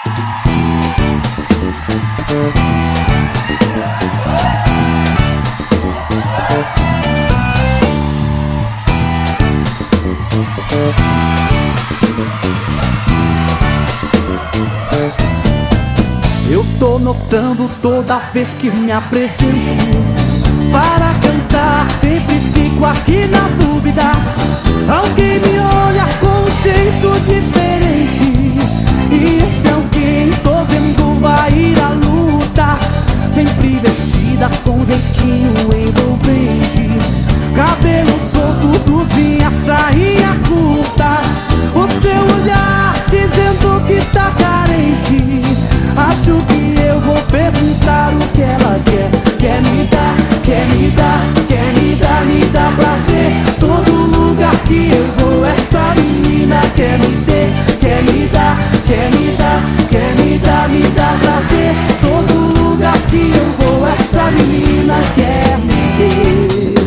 Eu tô notando toda vez que me apresento para cantar, sempre fico aqui na dúvida. Alguém me olha com um jeito diferente, e esse alguém tô vendo vai ir à luta, sempre vestida com jeitinho envolvente, cabelo solto, blusinha, sainha curta, o seu olhar dizendo que tá carente. Acho que eu vou perguntar o que ela quer. Quer me dar, quer me dar, quer me dar, me dá prazer. Todo lugar que eu vou, essa menina quer me ter. Quer me dar, quer me dar, quer me dar, me dá prazer. Todo lugar que eu vou, essa menina quer me ter.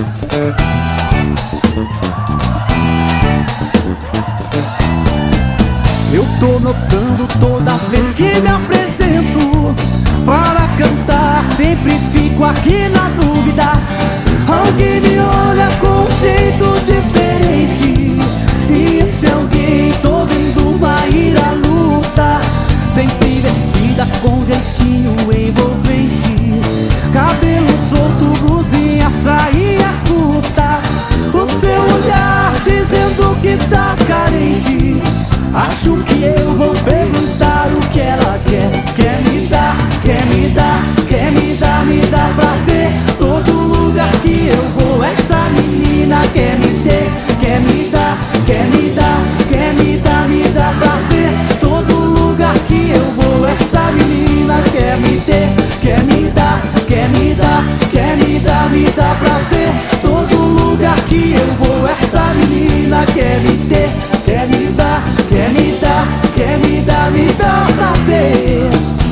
Eu tô notando toda vez que me apresento para cantar, sempre fico aqui na dúvida. Alguém me olha com um jeito diferente, e esse alguém tô vendo vai ir à luta, sempre vestida com jeitinho envolvente, cabelo solto, blusinha, sainha curta, o seu olhar dizendo que tá carente. Acho que eu vou perguntar o que ela quer. Quer me dar, quer me dar, quer me dar, me dá prazer. Todo lugar que eu vou, essa menina quer me ter. Quer me dar, quer me dar, quer me dar, me dá prazer. Todo lugar que eu vou, essa menina quer me ter. Quer me dar, quer me dar, quer me dar, me dá prazer. Todo lugar que eu vou, essa menina quer me ter. Quer me dar, quer me dar, quer me dar, me dá prazer.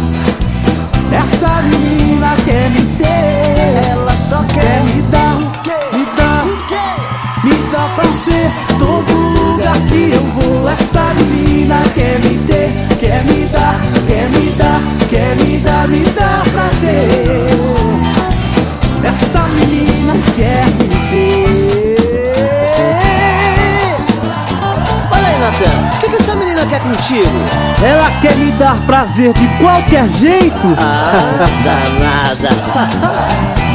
Essa menina quer me ter. Ela só quer me dar, me dá, me dá prazer. Todo lugar que eu vou, essa menina quer me ter. Quer me dar, quer me dar, quer me dar, me dá prazer. Essa menina quer me ter. O que essa menina quer contigo? Ela quer me dar prazer de qualquer jeito. Ah, danada.